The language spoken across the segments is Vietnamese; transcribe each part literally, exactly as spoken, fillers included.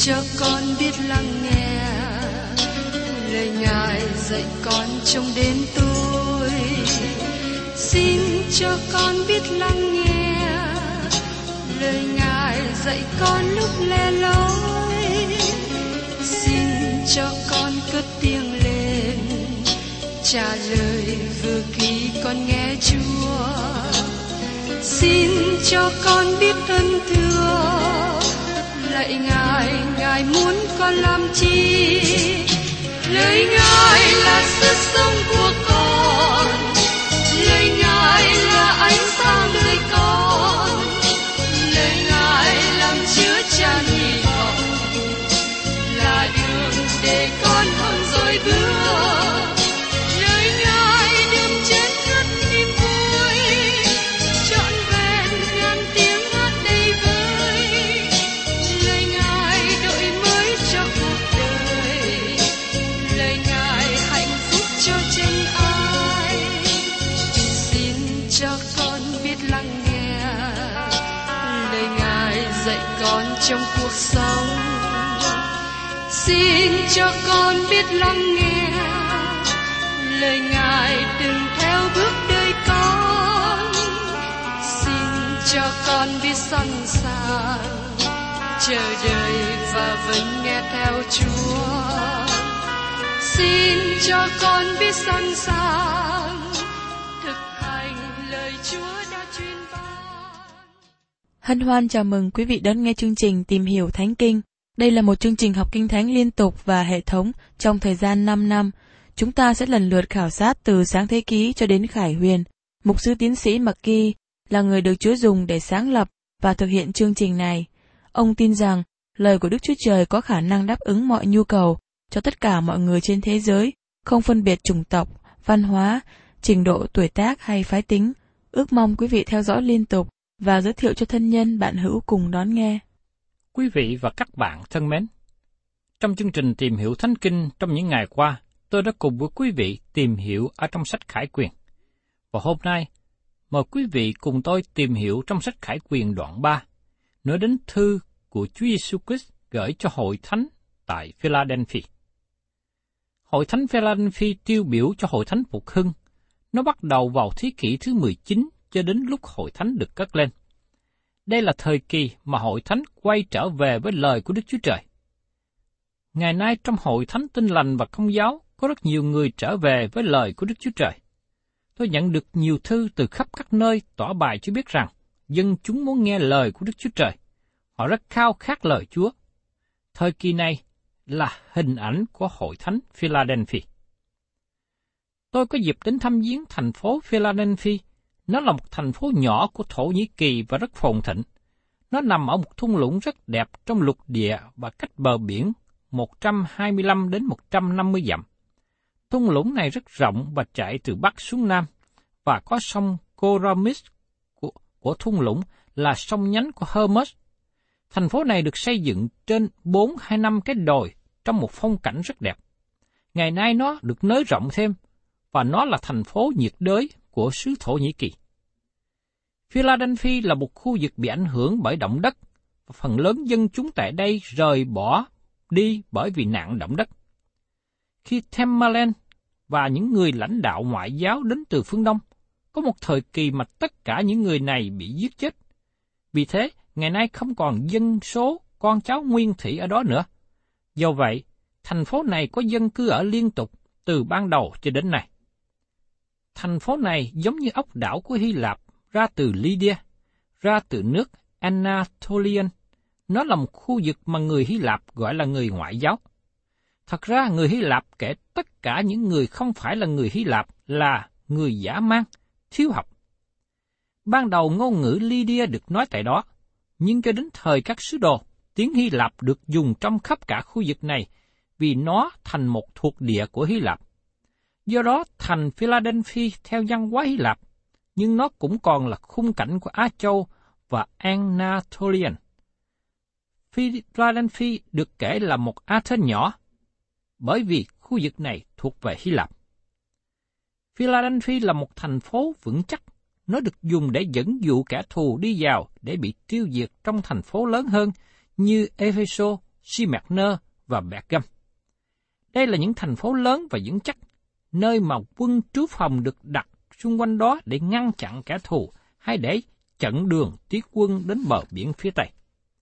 cho con biết lắng nghe lời Ngài dạy con trong đêm tối. Xin cho con biết lắng nghe lời Ngài dạy con lúc lẻ loi. Xin cho con cất tiếng lên trả lời vừa khi con nghe Chúa. Xin cho con biết ơn thưa lạy Ngài, Ngài muốn con làm chi? Lời Ngài là sức sống của con, lời Ngài là ánh sáng đời con, lời Ngài làm chứa chan hy vọng, là đường để con không dối bước. Lời Ngài đem trên hết niềm vui, trọn vẹn ngàn tiếng hát đầy vơi. Lời Ngài đổi mới cho cuộc đời, lời Ngài hạnh phúc cho chân ai. Xin cho con biết lắng nghe lời Ngài dạy con trong cuộc sống. Xin cho con biết lắng nghe lời Ngài đừng theo bước đời con. Xin cho con biết sẵn sàng chờ đợi và vẫn nghe theo Chúa. Xin cho con biết sẵn sàng thực hành lời Chúa đã truyền ban. Hân hoan chào mừng quý vị đón nghe chương trình Tìm hiểu Thánh Kinh. Đây là một chương trình học Kinh Thánh liên tục và hệ thống trong thời gian năm năm. Chúng ta sẽ lần lượt khảo sát từ Sáng Thế Ký cho đến Khải Huyền. Mục sư tiến sĩ McGee là người được Chúa dùng để sáng lập và thực hiện chương trình này. Ông tin rằng lời của Đức Chúa Trời có khả năng đáp ứng mọi nhu cầu cho tất cả mọi người trên thế giới, không phân biệt chủng tộc, văn hóa, trình độ tuổi tác hay phái tính. Ước mong quý vị theo dõi liên tục và giới thiệu cho thân nhân bạn hữu cùng đón nghe. Quý vị và các bạn thân mến, trong chương trình Tìm hiểu Thánh Kinh trong những ngày qua, tôi đã cùng với quý vị tìm hiểu ở trong sách Khải Quyền. Và hôm nay, mời quý vị cùng tôi tìm hiểu trong sách Khải Quyền đoạn ba, nói đến thư của Chúa Giêsu Christ gửi cho hội thánh tại Philadelphia. Hội thánh Philadelphia tiêu biểu cho hội thánh phục hưng. Nó bắt đầu vào thế kỷ thứ mười chín cho đến lúc hội thánh được cất lên. Đây là thời kỳ mà hội thánh quay trở về với lời của Đức Chúa Trời. Ngày nay trong hội thánh Tin Lành và Công giáo có rất nhiều người trở về với lời của Đức Chúa Trời. Tôi nhận được nhiều thư từ khắp các nơi tỏ bài cho biết rằng dân chúng muốn nghe lời của Đức Chúa Trời. Họ rất khao khát lời Chúa. Thời kỳ này là hình ảnh của hội thánh Philadelphia. Tôi có dịp đến thăm viếng thành phố Philadelphia. Nó là một thành phố nhỏ của Thổ Nhĩ Kỳ và rất phồn thịnh. Nó nằm ở một thung lũng rất đẹp trong lục địa và cách bờ biển một trăm hai mươi lăm đến một trăm năm mươi dặm. Thung lũng này rất rộng và chạy từ bắc xuống nam, và có sông Koramis của, của thung lũng là sông nhánh của Hermes. Thành phố này được xây dựng trên bốn hay năm cái đồi trong một phong cảnh rất đẹp. Ngày nay nó được nới rộng thêm, và nó là thành phố nhiệt đới của xứ Thổ Nhĩ Kỳ. Philadelphia là một khu vực bị ảnh hưởng bởi động đất, và phần lớn dân chúng tại đây rời bỏ đi bởi vì nạn động đất. Khi Tamerlane và những người lãnh đạo ngoại giáo đến từ phương Đông, có một thời kỳ mà tất cả những người này bị giết chết. Vì thế, ngày nay không còn dân số con cháu nguyên thủy ở đó nữa. Do vậy, thành phố này có dân cư ở liên tục từ ban đầu cho đến nay. Thành phố này giống như ốc đảo của Hy Lạp, ra từ Lydia, ra từ nước Anatolian. Nó là một khu vực mà người Hy Lạp gọi là người ngoại giáo. Thật ra, người Hy Lạp kể tất cả những người không phải là người Hy Lạp là người dã man, thiếu học. Ban đầu ngôn ngữ Lydia được nói tại đó, nhưng cho đến thời các sứ đồ, tiếng Hy Lạp được dùng trong khắp cả khu vực này vì nó thành một thuộc địa của Hy Lạp. Do đó, thành Philadelphia theo văn hóa Hy Lạp, nhưng nó cũng còn là khung cảnh của Á Châu và Anatolian. Philadelphia được kể là một Athens nhỏ, bởi vì khu vực này thuộc về Hy Lạp. Philadelphia là một thành phố vững chắc, nó được dùng để dẫn dụ kẻ thù đi vào để bị tiêu diệt trong thành phố lớn hơn như Ephesos, Smyrna và Pergam. Đây là những thành phố lớn và vững chắc, nơi mà quân trú phòng được đặt xung quanh đó để ngăn chặn kẻ thù hay để chặn đường tiến quân đến bờ biển phía Tây.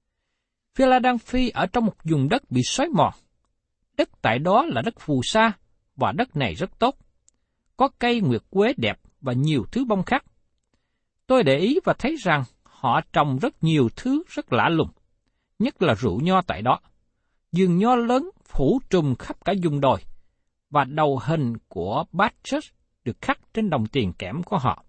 Philadelphia ở trong một vùng đất bị xói mòn. Đất tại đó là đất phù sa, và đất này rất tốt. Có cây nguyệt quế đẹp và nhiều thứ bông khác. Tôi để ý và thấy rằng họ trồng rất nhiều thứ rất lạ lùng, nhất là rượu nho tại đó. Vườn nho lớn phủ trùm khắp cả vùng đồi, và đầu hình của Bacchus được khắc trên đồng tiền kẽm của họ.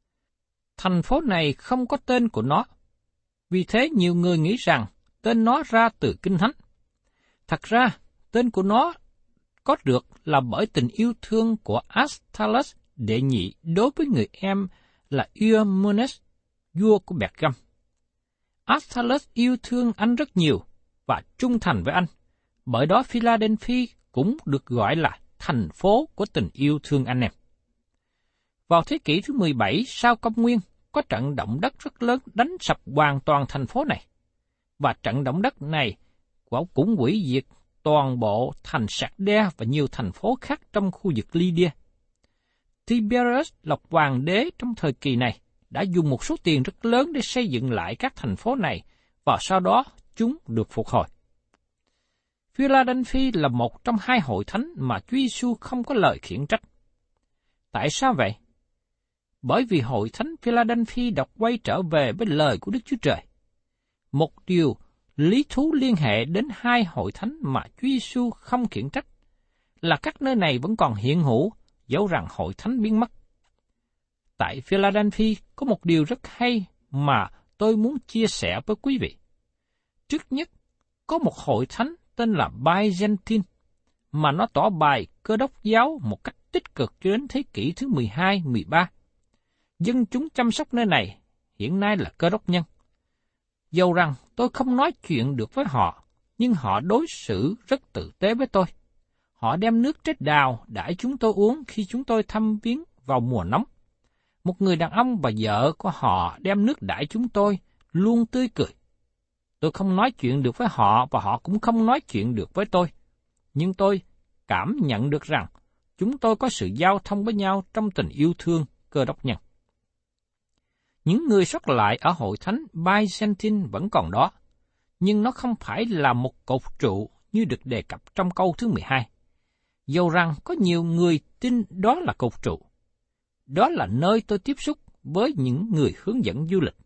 Thành phố này không có tên của nó, vì thế nhiều người nghĩ rằng tên nó ra từ Kinh Thánh. Thật ra, tên của nó có được là bởi tình yêu thương của Asthalus đệ nhị đối với người em là Eumenes, vua của Pergam. Asthalus yêu thương anh rất nhiều và trung thành với anh, bởi đó Philadelphia cũng được gọi là thành phố của tình yêu thương anh em. Vào thế kỷ thứ mười bảy sau công nguyên, có trận động đất rất lớn đánh sập hoàn toàn thành phố này, và trận động đất này cũng hủy diệt toàn bộ thành Sardea và nhiều thành phố khác trong khu vực Lydia. Tiberius là hoàng đế trong thời kỳ này đã dùng một số tiền rất lớn để xây dựng lại các thành phố này, và sau đó chúng được phục hồi. Philadelphia là một trong hai hội thánh mà Chúa Giêsu không có lời khiển trách. Tại sao vậy? Bởi vì hội thánh Philadelphia đã quay trở về với lời của Đức Chúa Trời. Một điều lý thú liên hệ đến hai hội thánh mà Chúa Giêsu không khiển trách là các nơi này vẫn còn hiện hữu, dẫu rằng hội thánh biến mất. Tại Philadelphia có một điều rất hay mà tôi muốn chia sẻ với quý vị. Trước nhất, có một hội thánh tên là Byzantine, mà nó tỏ bài Cơ đốc giáo một cách tích cực cho đến thế kỷ thứ mười hai mười ba. Dân chúng chăm sóc nơi này hiện nay là Cơ đốc nhân. Dầu rằng tôi không nói chuyện được với họ, nhưng họ đối xử rất tử tế với tôi. Họ đem nước trái đào đãi chúng tôi uống khi chúng tôi thăm viếng vào mùa nóng. Một người đàn ông và vợ của họ đem nước đãi chúng tôi luôn tươi cười. Tôi không nói chuyện được với họ và họ cũng không nói chuyện được với tôi. Nhưng tôi cảm nhận được rằng chúng tôi có sự giao thông với nhau trong tình yêu thương Cơ đốc nhân. Những người sót lại ở hội thánh Byzantine vẫn còn đó, nhưng nó không phải là một cột trụ như được đề cập trong câu thứ mười hai. Dầu rằng có nhiều người tin đó là cột trụ. Đó là nơi tôi tiếp xúc với những người hướng dẫn du lịch.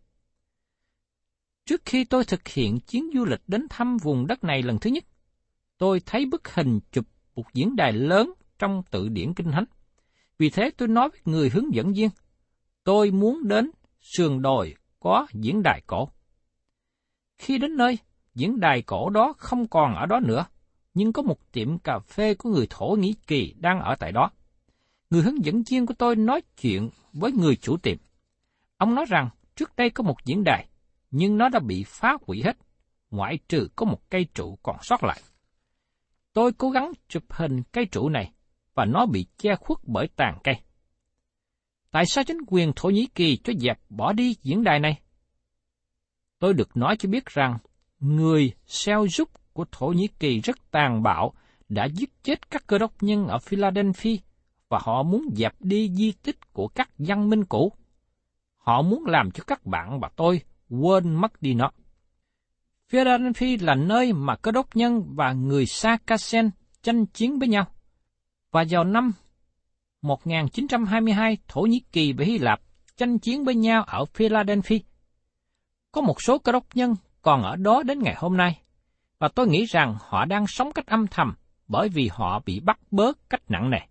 Trước khi tôi thực hiện chuyến du lịch đến thăm vùng đất này lần thứ nhất, tôi thấy bức hình chụp một diễn đài lớn trong từ điển Kinh Thánh. Vì thế tôi nói với người hướng dẫn viên, tôi muốn đến sườn đồi có diễn đài cổ. Khi đến nơi, diễn đài cổ đó không còn ở đó nữa, nhưng có một tiệm cà phê của người Thổ Nhĩ Kỳ đang ở tại đó. Người hướng dẫn viên của tôi nói chuyện với người chủ tiệm. Ông nói rằng trước đây có một diễn đài, nhưng nó đã bị phá hủy hết, ngoại trừ có một cây trụ còn sót lại. Tôi cố gắng chụp hình cây trụ này, và nó bị che khuất bởi tàn cây. Tại sao chính quyền Thổ Nhĩ Kỳ cho dẹp bỏ đi diễn đài này? Tôi được nói cho biết rằng người Seljuk của Thổ Nhĩ Kỳ rất tàn bạo đã giết chết các Cơ đốc nhân ở Philadelphia, và họ muốn dẹp đi di tích của các văn minh cũ. Họ muốn làm cho các bạn và tôi quên mất đi nó. Philadelphia là nơi mà Cơ đốc nhân và người Saracen tranh chiến với nhau. Và vào năm một nghìn chín trăm hai mươi hai, Thổ Nhĩ Kỳ và Hy Lạp tranh chiến với nhau ở Philadelphia. Có một số Cơ đốc nhân còn ở đó đến ngày hôm nay, và tôi nghĩ rằng họ đang sống cách âm thầm bởi vì họ bị bắt bớ cách nặng nề.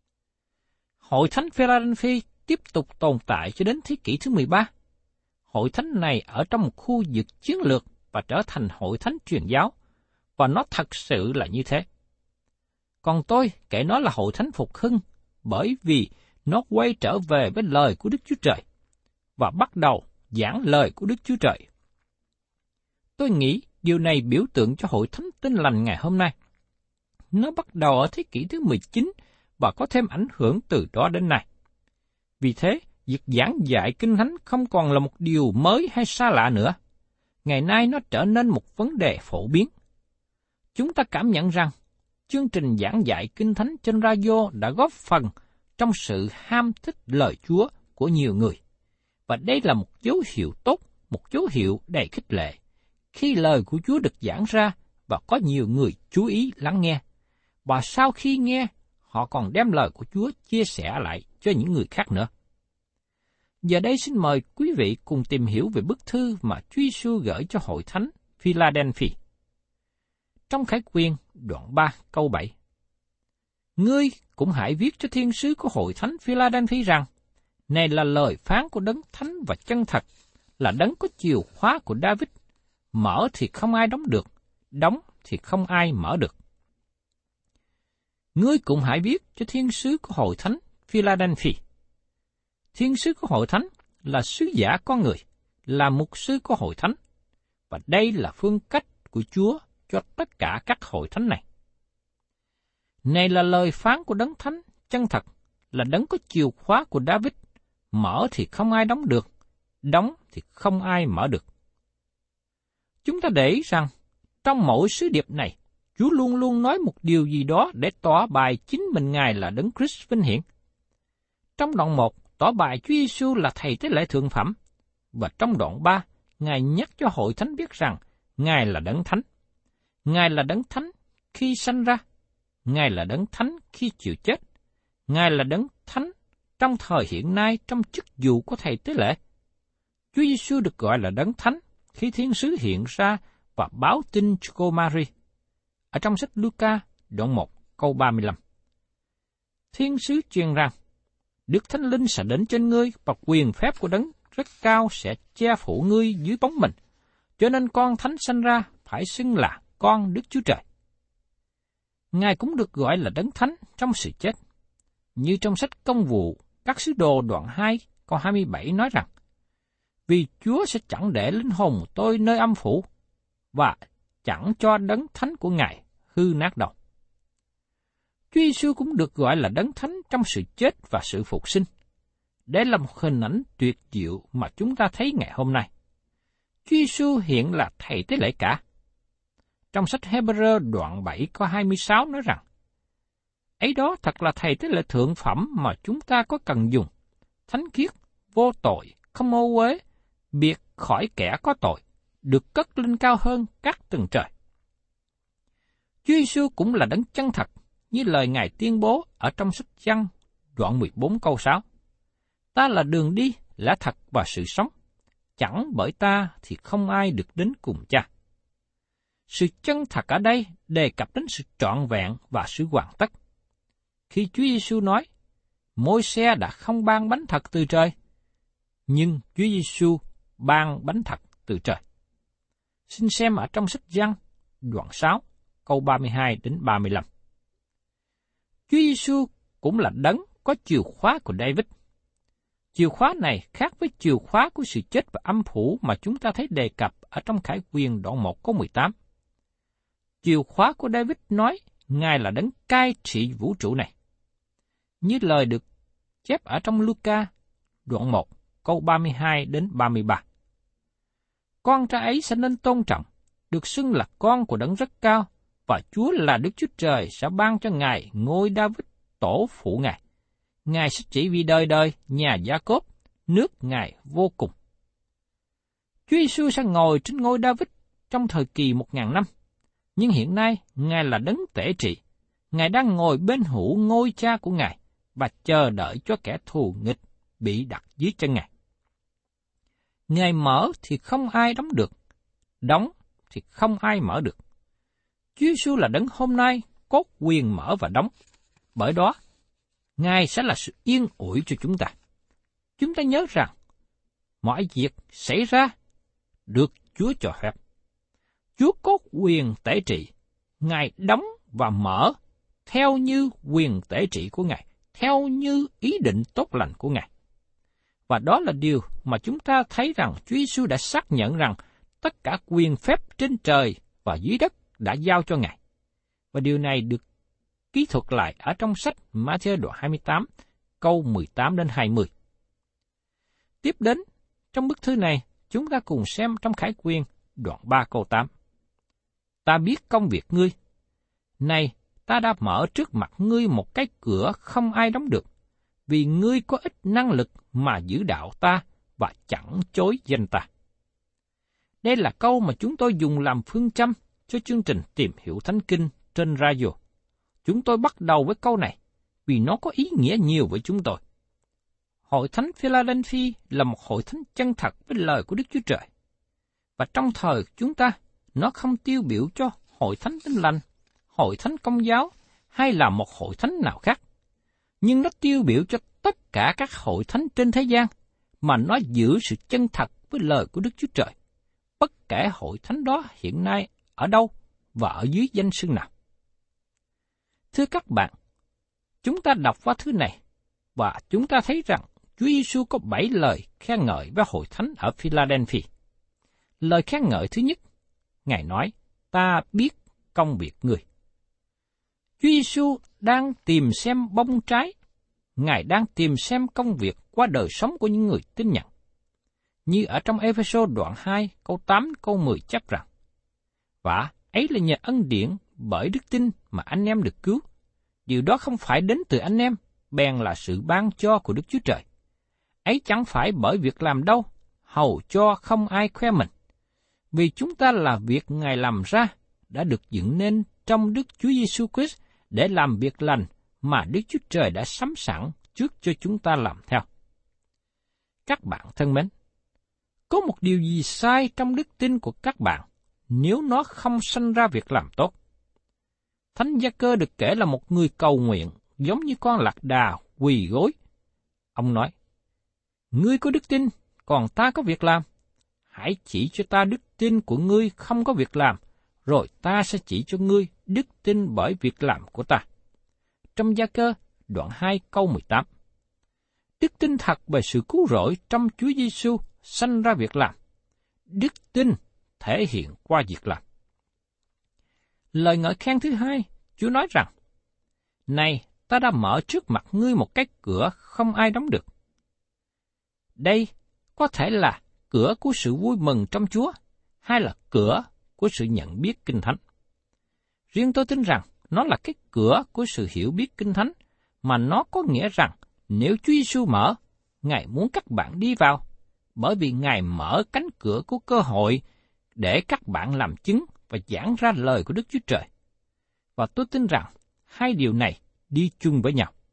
Hội thánh Philadelphia tiếp tục tồn tại cho đến thế kỷ thứ mười ba. Hội thánh này ở trong một khu vực chiến lược và trở thành hội thánh truyền giáo, và nó thật sự là như thế. Còn tôi kể nó là hội thánh phục hưng bởi vì nó quay trở về với lời của Đức Chúa Trời và bắt đầu giảng lời của Đức Chúa Trời. Tôi nghĩ điều này biểu tượng cho hội thánh Tin Lành ngày hôm nay. Nó bắt đầu ở thế kỷ thứ mười chín và có thêm ảnh hưởng từ đó đến nay. Vì thế, việc giảng dạy Kinh Thánh không còn là một điều mới hay xa lạ nữa. Ngày nay nó trở nên một vấn đề phổ biến. Chúng ta cảm nhận rằng chương trình giảng dạy Kinh Thánh trên radio đã góp phần trong sự ham thích lời Chúa của nhiều người. Và đây là một dấu hiệu tốt, một dấu hiệu đầy khích lệ, khi lời của Chúa được giảng ra và có nhiều người chú ý lắng nghe. Và sau khi nghe, họ còn đem lời của Chúa chia sẻ lại cho những người khác nữa. Giờ đây xin mời quý vị cùng tìm hiểu về bức thư mà Chúa Giêsu gửi cho hội thánh Philadelphia. Trong Khải Quyên đoạn ba câu bảy, ngươi cũng hãy viết cho thiên sứ của hội thánh Philadelphia rằng, này là lời phán của đấng thánh và chân thật, là đấng có chìa khóa của David, mở thì không ai đóng được, đóng thì không ai mở được. Ngươi cũng hãy viết cho thiên sứ của hội thánh Philadelphia. Thiên sứ của hội thánh là sứ giả con người, là mục sư của hội thánh, và đây là phương cách của Chúa cho tất cả các hội thánh này. Này là lời phán của đấng thánh chân thật, là đấng có chìa khóa của David, mở thì không ai đóng được, đóng thì không ai mở được. Chúng ta để ý rằng, trong mỗi sứ điệp này, Chúa luôn luôn nói một điều gì đó để tỏ bài chính mình Ngài là Đấng Christ vinh hiển. Trong đoạn một, tỏ bài Chúa Giêsu là Thầy tế lễ thượng phẩm, và trong đoạn ba, Ngài nhắc cho hội thánh biết rằng Ngài là Đấng Thánh. Ngài là Đấng Thánh khi sanh ra, Ngài là Đấng Thánh khi chịu chết, Ngài là Đấng Thánh trong thời hiện nay trong chức vụ của Thầy tế lễ. Chúa Giêsu được gọi là Đấng Thánh khi thiên sứ hiện ra và báo tin cho cô Mary. Ở trong sách Luca đoạn một câu ba mươi lăm. Thiên sứ truyền rằng, Đức Thánh Linh sẽ đến trên ngươi và quyền phép của Đấng rất cao sẽ che phủ ngươi dưới bóng mình, cho nên con thánh sanh ra phải xưng là con Đức Chúa Trời. Ngài cũng được gọi là Đấng Thánh trong sự chết. Như trong sách Công vụ các sứ đồ đoạn hai câu hai mươi bảy nói rằng, vì Chúa sẽ chẳng để linh hồn tôi nơi âm phủ, và chẳng cho Đấng Thánh của Ngài hư nát đâu. Chúa Giêsu cũng được gọi là Đấng Thánh trong sự chết và sự phục sinh. Đây là một hình ảnh tuyệt diệu mà chúng ta thấy ngày hôm nay. Chúa Giêsu hiện là Thầy tế lễ cả. Trong sách Hebrew đoạn bảy câu hai mươi sáu nói rằng, ấy đó thật là Thầy tế lễ thượng phẩm mà chúng ta có cần dùng, thánh khiết, vô tội, không ô uế, biệt khỏi kẻ có tội, được cất lên cao hơn các tầng trời. Chúa Giêsu cũng là Đấng chân thật, như lời Ngài tuyên bố ở trong sách Giăng đoạn mười bốn câu sáu. Ta là đường đi, lẽ thật và sự sống, chẳng bởi ta thì không ai được đến cùng Cha. Sự chân thật ở đây đề cập đến sự trọn vẹn và sự hoàn tất. Khi Chúa Giêsu nói, Môi-se đã không ban bánh thật từ trời, nhưng Chúa Giêsu ban bánh thật từ trời. Xin xem ở trong sách Giăng đoạn sáu câu ba mươi hai đến ba mươi lăm. Chúa Giêsu cũng là Đấng có chìa khóa của David. Chìa khóa này khác với chìa khóa của sự chết và âm phủ mà chúng ta thấy đề cập ở trong Khải Quyên đoạn một câu mười tám. Chìa khóa của David nói Ngài là Đấng cai trị vũ trụ này. Như lời được chép ở trong Luca đoạn một câu ba mươi hai đến ba mươi ba. Con trai ấy sẽ nên tôn trọng, được xưng là con của Đấng rất cao, và Chúa là Đức Chúa Trời sẽ ban cho Ngài ngôi David tổ phụ Ngài. Ngài sẽ chỉ vì đời đời nhà Gia-cốp, nước Ngài vô cùng. Chúa Giêsu sẽ ngồi trên ngôi David trong thời kỳ một ngàn năm, nhưng hiện nay Ngài là Đấng tể trị. Ngài đang ngồi bên hữu ngôi Cha của Ngài và chờ đợi cho kẻ thù nghịch bị đặt dưới chân Ngài. Ngài mở thì không ai đóng được, đóng thì không ai mở được. Chúa Giêsu là Đấng hôm nay có quyền mở và đóng. Bởi đó, Ngài sẽ là sự yên ủi cho chúng ta. Chúng ta nhớ rằng, mọi việc xảy ra được Chúa cho phép. Chúa có quyền tể trị, Ngài đóng và mở theo như quyền tể trị của Ngài, theo như ý định tốt lành của Ngài. Và đó là điều mà chúng ta thấy rằng Chúa Giêsu đã xác nhận rằng tất cả quyền phép trên trời và dưới đất đã giao cho Ngài. Và điều này được ký thuật lại ở trong sách Ma-thi-ơ đoạn hai mươi tám, câu mười tám đến hai mươi. Tiếp đến, trong bức thư này, chúng ta cùng xem trong Khải Quyên đoạn ba câu tám. Ta biết công việc ngươi, Này, ta đã mở trước mặt ngươi một cái cửa không ai đóng được, vì ngươi có ít năng lực mà giữ đạo ta và chẳng chối danh ta. Đây là câu mà chúng tôi dùng làm phương châm cho chương trình Tìm Hiểu Thánh Kinh trên radio. Chúng tôi bắt đầu với câu này vì nó có ý nghĩa nhiều với chúng tôi. Hội thánh Philadelphia là một hội thánh chân thật với lời của Đức Chúa Trời. Và trong thời chúng ta, nó không tiêu biểu cho hội thánh Tin Lành, hội thánh Công giáo hay là một hội thánh nào khác. Nhưng nó tiêu biểu cho tất cả các hội thánh trên thế gian mà nó giữ sự chân thật với lời của Đức Chúa Trời, bất kể hội thánh đó hiện nay ở đâu và ở dưới danh xưng nào. Thưa các bạn, chúng ta đọc qua thứ này và chúng ta thấy rằng Chúa Giêsu có bảy lời khen ngợi với hội thánh ở Philadelphia. Lời khen ngợi thứ nhất, Ngài nói, ta biết công việc người. Chúa Giêsu đang tìm xem bông trái, Ngài đang tìm xem công việc qua đời sống của những người tin nhận. Như ở trong Ê-phê-sô đoạn hai, câu tám, câu mười chép rằng, và ấy là nhờ ân điển bởi đức tin mà anh em được cứu. Điều đó không phải đến từ anh em, bèn là sự ban cho của Đức Chúa Trời. Ấy chẳng phải bởi việc làm đâu, hầu cho không ai khoe mình. Vì chúng ta là việc Ngài làm ra, đã được dựng nên trong Đức Chúa Giêsu Christ để làm việc lành mà Đức Chúa Trời đã sắm sẵn trước cho chúng ta làm theo. Các bạn thân mến, có một điều gì sai trong đức tin của các bạn nếu nó không sanh ra việc làm tốt? Thánh Gia-cơ được kể là một người cầu nguyện giống như con lạc đà quỳ gối. Ông nói, ngươi có đức tin, còn ta có việc làm. Hãy chỉ cho ta đức tin của ngươi không có việc làm, rồi ta sẽ chỉ cho ngươi đức tin bởi việc làm của ta. Trong Gia Cơ, đoạn hai câu mười tám. Đức tin thật về sự cứu rỗi trong Chúa Giêsu sanh ra việc làm. Đức tin thể hiện qua việc làm. Lời ngợi khen thứ hai, Chúa nói rằng, này, ta đã mở trước mặt ngươi một cái cửa không ai đóng được. Đây có thể là cửa của sự vui mừng trong Chúa, hay là cửa của sự nhận biết Kinh Thánh. Riêng tôi tin rằng nó là cái cửa của sự hiểu biết Kinh Thánh, mà nó có nghĩa rằng nếu Chúa Giêsu mở, Ngài muốn các bạn đi vào, bởi vì Ngài mở cánh cửa của cơ hội để các bạn làm chứng và giảng ra lời của Đức Chúa Trời. Và tôi tin rằng hai điều này đi chung với nhau.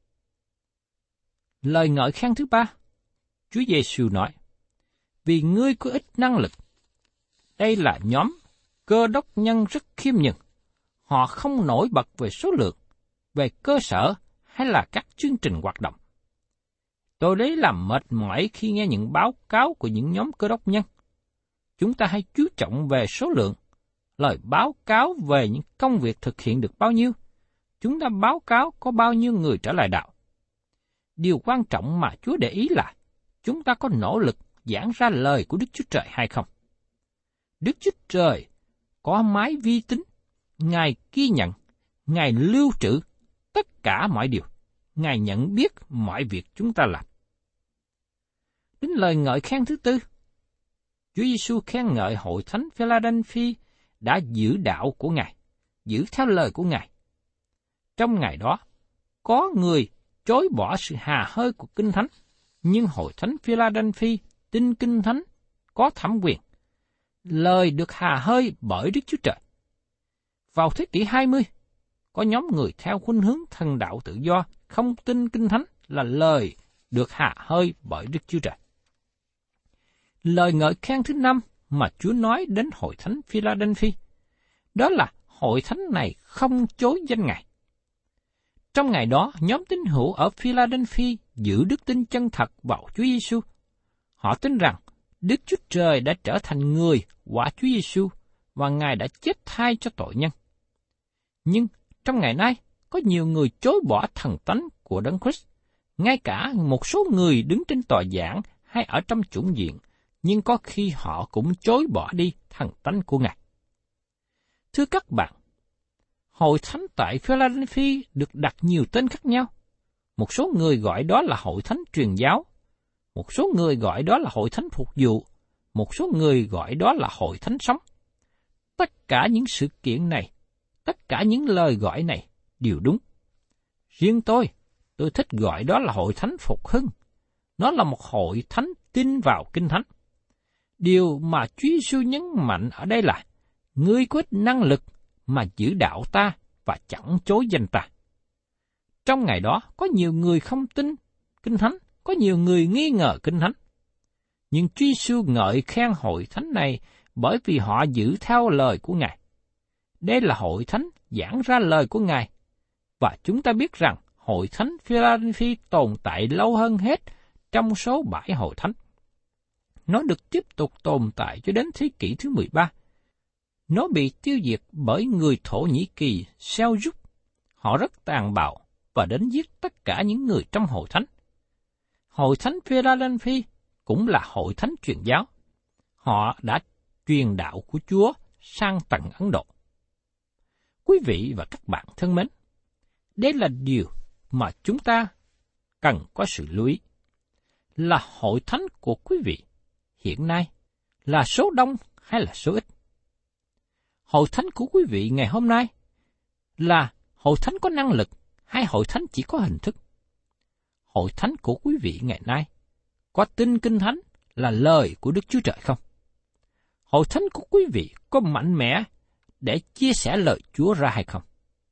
Lời ngợi khen thứ ba, Chúa Giêsu nói, vì ngươi có ít năng lực. Đây là nhóm cơ đốc nhân rất khiêm nhường. Họ không nổi bật về số lượng, về cơ sở hay là các chương trình hoạt động. Tôi lấy làm mệt mỏi khi nghe những báo cáo của những nhóm cơ đốc nhân. Chúng ta hãy chú trọng về số lượng, lời báo cáo về những công việc thực hiện được bao nhiêu. Chúng ta báo cáo có bao nhiêu người trở lại đạo. Điều quan trọng mà Chúa để ý là chúng ta có nỗ lực giảng ra lời của Đức Chúa Trời hay không. Đức Chúa Trời có máy vi tính, Ngài ghi nhận, Ngài lưu trữ tất cả mọi điều, Ngài nhận biết mọi việc chúng ta làm. Đến lời ngợi khen thứ tư, Chúa Giêsu khen ngợi hội thánh Philadelphia đã giữ đạo của Ngài, giữ theo lời của Ngài. Trong ngày đó, có người chối bỏ sự hà hơi của Kinh Thánh, nhưng hội thánh Philadelphia tin Kinh Thánh có thẩm quyền. Lời được hà hơi bởi Đức Chúa Trời. Vào thế kỷ hai mươi, có nhóm người theo khuynh hướng thần đạo tự do không tin Kinh Thánh là lời được hà hơi bởi Đức Chúa Trời. Lời ngợi khen thứ năm mà Chúa nói đến hội thánh Philadelphia, đó là hội thánh này không chối danh Ngài. Trong ngày đó, nhóm tín hữu ở Philadelphia giữ đức tin chân thật vào Chúa Giêsu. Họ tin rằng Đức Chúa Trời đã trở thành người qua Chúa Giêsu và Ngài đã chết thay cho tội nhân. Nhưng trong ngày nay, có nhiều người chối bỏ thần tánh của Đấng Christ, ngay cả một số người đứng trên tòa giảng hay ở trong chủng viện, nhưng có khi họ cũng chối bỏ đi thần tánh của Ngài. Thưa các bạn, hội thánh tại Philadelphia được đặt nhiều tên khác nhau. Một số người gọi đó là hội thánh truyền giáo, một số người gọi đó là hội thánh phục vụ, một số người gọi đó là hội thánh sống. Tất cả những sự kiện này tất cả những lời gọi này đều đúng. Riêng tôi, tôi thích gọi đó là hội thánh phục hưng. Nó là một hội thánh tin vào Kinh Thánh. Điều mà Chúa Giêsu nhấn mạnh ở đây là, ngươi có ít năng lực mà giữ đạo ta và chẳng chối danh ta. Trong ngày đó, có nhiều người không tin Kinh Thánh, có nhiều người nghi ngờ Kinh Thánh. Nhưng Chúa Giêsu ngợi khen hội thánh này bởi vì họ giữ theo lời của Ngài. Đây là hội thánh giảng ra lời của Ngài. Và chúng ta biết rằng hội thánh Philadelphia tồn tại lâu hơn hết trong số bảy hội thánh. Nó được tiếp tục tồn tại cho đến thế kỷ thứ mười ba. Nó bị tiêu diệt bởi người Thổ Nhĩ Kỳ Seljuk. Họ rất tàn bạo và đến giết tất cả những người trong hội thánh. Hội thánh Philadelphia cũng là hội thánh truyền giáo. Họ đã truyền đạo của Chúa sang tận Ấn Độ. Quý vị và các bạn thân mến, đây là điều mà chúng ta cần có sự lưu ý. Là hội thánh của quý vị hiện nay là số đông hay là số ít? Hội thánh của quý vị ngày hôm nay là hội thánh có năng lực hay hội thánh chỉ có hình thức? Hội thánh của quý vị ngày nay có tin Kinh Thánh là lời của Đức Chúa Trời không? Hội thánh của quý vị có mạnh mẽ để chia sẻ lời Chúa ra hay không?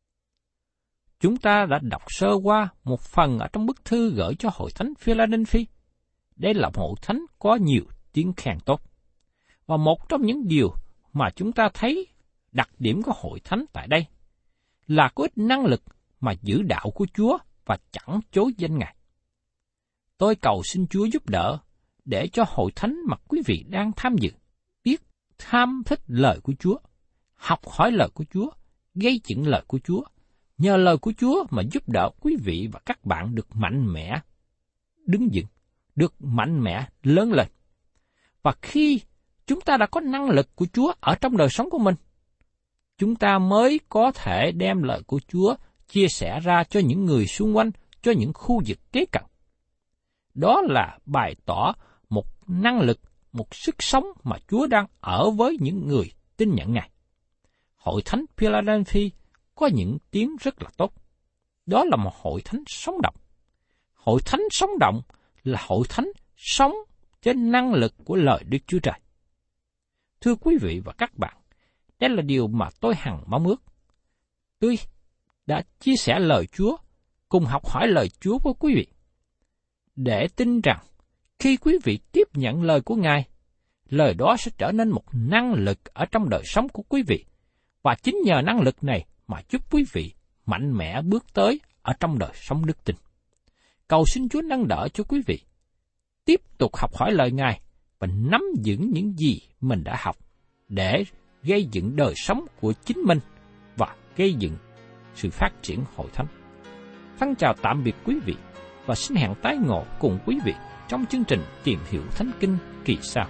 Chúng ta đã đọc sơ qua một phần ở trong bức thư gửi cho hội thánh Philadelphia. Đây là một hội thánh có nhiều tiếng khen tốt. Và một trong những điều mà chúng ta thấy đặc điểm của hội thánh tại đây là có ít năng lực mà giữ đạo của Chúa và chẳng chối danh Ngài. Tôi cầu xin Chúa giúp đỡ để cho hội thánh mà quý vị đang tham dự biết tham thích lời của Chúa, học hỏi lời của Chúa, gây dựng lời của Chúa, nhờ lời của Chúa mà giúp đỡ quý vị và các bạn được mạnh mẽ, đứng vững, được mạnh mẽ lớn lên. Và khi chúng ta đã có năng lực của Chúa ở trong đời sống của mình, chúng ta mới có thể đem lời của Chúa chia sẻ ra cho những người xung quanh, cho những khu vực kế cận. Đó là bày tỏ một năng lực, một sức sống mà Chúa đang ở với những người tin nhận Ngài. Hội thánh Philadelphia có những tiếng rất là tốt. Đó là một hội thánh sống động. Hội thánh sống động là hội thánh sống trên năng lực của lời Đức Chúa Trời. Thưa quý vị và các bạn, đây là điều mà tôi hằng mong ước. Tôi đã chia sẻ lời Chúa, cùng học hỏi lời Chúa với quý vị, để tin rằng khi quý vị tiếp nhận lời của Ngài, lời đó sẽ trở nên một năng lực ở trong đời sống của quý vị, và chính nhờ năng lực này mà giúp quý vị mạnh mẽ bước tới ở trong đời sống đức tin. Cầu xin Chúa nâng đỡ cho quý vị tiếp tục học hỏi lời Ngài và nắm vững những gì mình đã học để gây dựng đời sống của chính mình và gây dựng sự phát triển hội thánh. Thân chào tạm biệt quý vị và xin hẹn tái ngộ cùng quý vị trong chương trình Tìm Hiểu Thánh Kinh kỳ sau.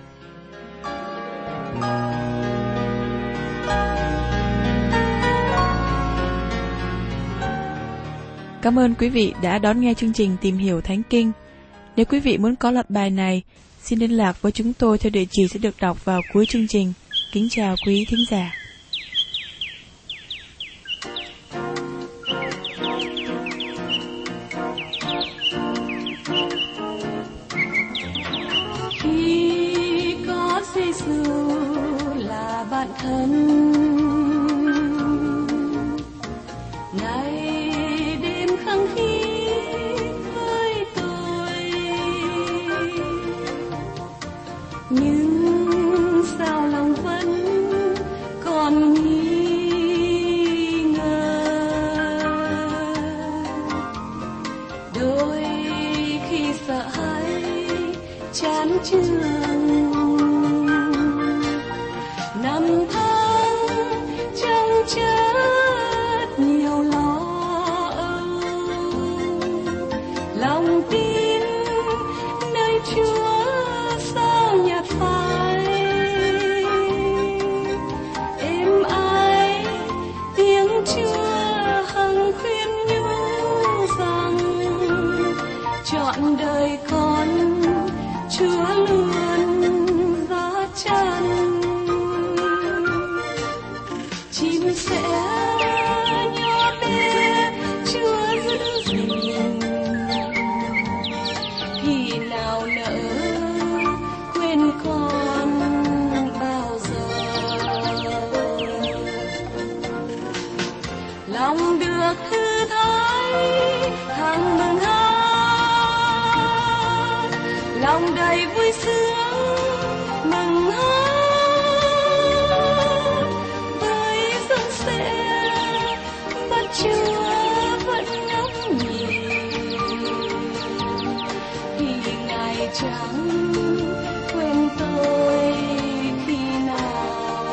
Cảm ơn quý vị đã đón nghe chương trình Tìm Hiểu Thánh Kinh. Nếu quý vị muốn có loạt bài này, xin liên lạc với chúng tôi theo địa chỉ sẽ được đọc vào cuối chương trình. Kính chào quý thính giả. Khi có Giêsu là bạn thân, ngày đêm khăng khít với tôi, nhưng sao lòng vẫn còn nghi ngờ, đôi khi sợ hãi chán chường, năm tháng trong chất nhiều lo âu, lòng tin nơi Chúa sao nhạt phai, êm ái tiếng Chúa hằng khuyên nhủ rằng trọn đời con Chúa luôn dắt chân, chim sẽ lòng được thư thái hằng mừng hát, lòng đầy vui sướng mừng hát, với dòng xe mắt Chúa vẫn ngắm nhìn, thì Ngài chẳng quên tôi khi nào.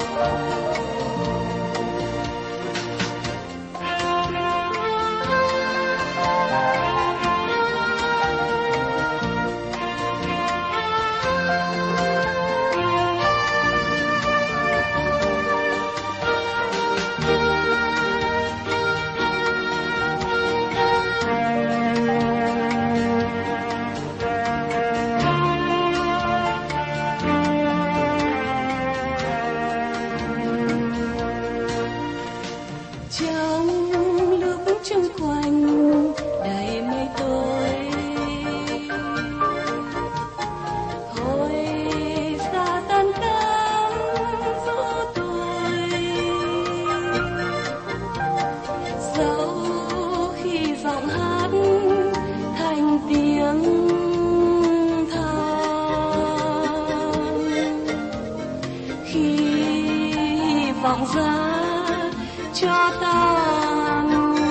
Vọng ra cho tan,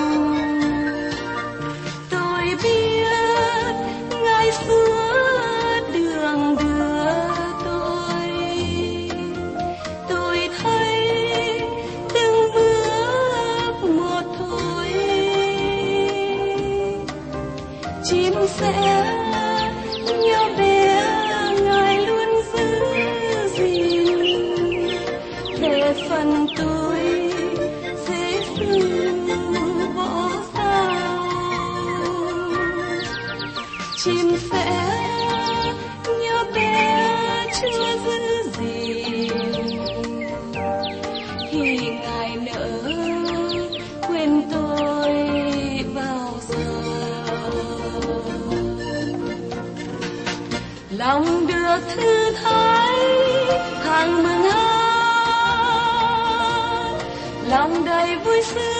tôi biết Ngài xưa đường đưa tôi, tôi thấy từng bước một thôi, chim sẽ nhỏ bé Ngài luôn giữ gìn, về phần tôi dễ dư bỏ sao, chim sẽ nhỏ bé Chúa giữ gìn, thì Ngài nỡ quên tôi bao giờ. Lòng được thư thái hằng mừng hát, lòng đầy vui sướng